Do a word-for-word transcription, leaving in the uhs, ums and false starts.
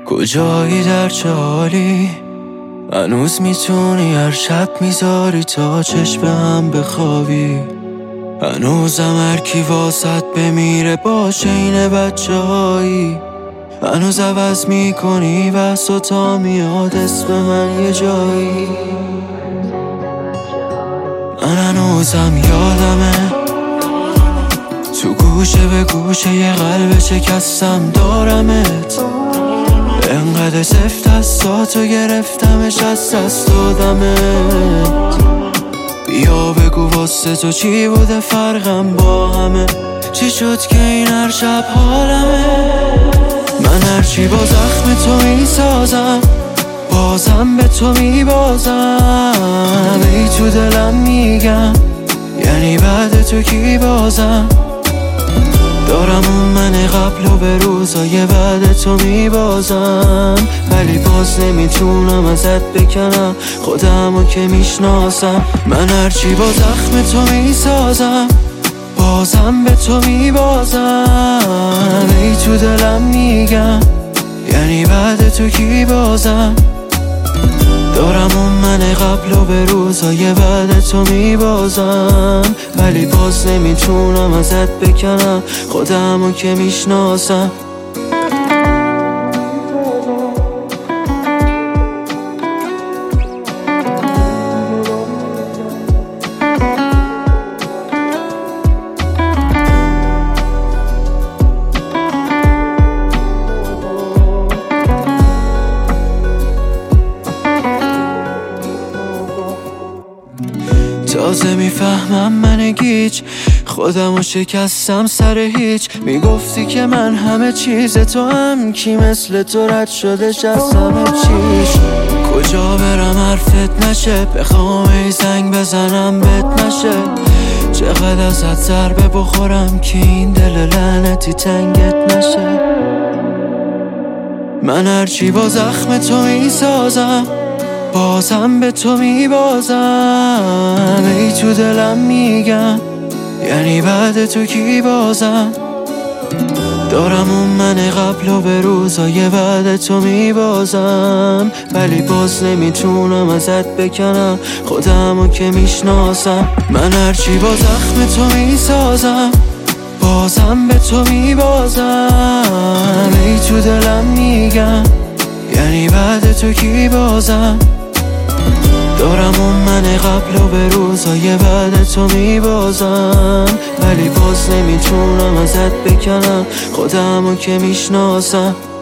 کجایی در چه حالی؟ هنوز میتونی هر شب میذاری تا چشم هم بخوابی. هنوزم هر کی واسط بمیره باشه اینه بچه هایی. هنوز عوض میکنی بس و تا میاد اسم من یه جایی. من هنوزم یادمه تو گوشه به گوشه یه قلب شکستم دارمت. انقدر سفت دستاتو گرفتمش از دست دادمت. بیا بگو واسه تو چی بوده فرقم با همه؟ چی شد که این هر شب حالمه؟ من هرچی با زخم تو میسازم بازم به تو میبازم. ای تو دلم میگم یعنی بعد تو کی بازم؟ دارم اون من قبل و به روزای بعد تو میبازم. ولی باز نمیتونم ازت بکنم خودمو که میشناسم. من هرچی با زخم تو میسازم بازم به تو میبازم. ای تو دلم میگم یعنی بعد تو کی بازم؟ دارم اون من قبل و به روزای بعد تو میبازم. ولی باز نمیتونم ازت بکنم خودمو که میشناسم. تازه میفهمم من گیج خودمو شکستم سر هیچ. میگفتی که من همه چیز تو هم کی مثل تو رد شدش از همه چیش. کجا برم حرفت نشه بخوام ای زنگ بزنم بت نشه. چقدر ازت ضربه بخورم که این دل لعنتی تنگت نشه. من هرچی با زخم تو میسازم بازم به تو میبازم. ای تو دلم میگم یعنی بعد تو کی بازم؟ دارم اون من قبل و به روزای بعد تو میبازم. ولی باز نمیتونم ازت بکنم خودمو که میشناسم. من هرچی با زخم تو میسازم بازم به تو میبازم. ای تو دلم میگم یعنی بعد تو کی بازم؟ دارم اون من قبل و به روزای بعد تو میبازم. ولی باز نمیتونم ازت بکنم خودمو که میشناسم.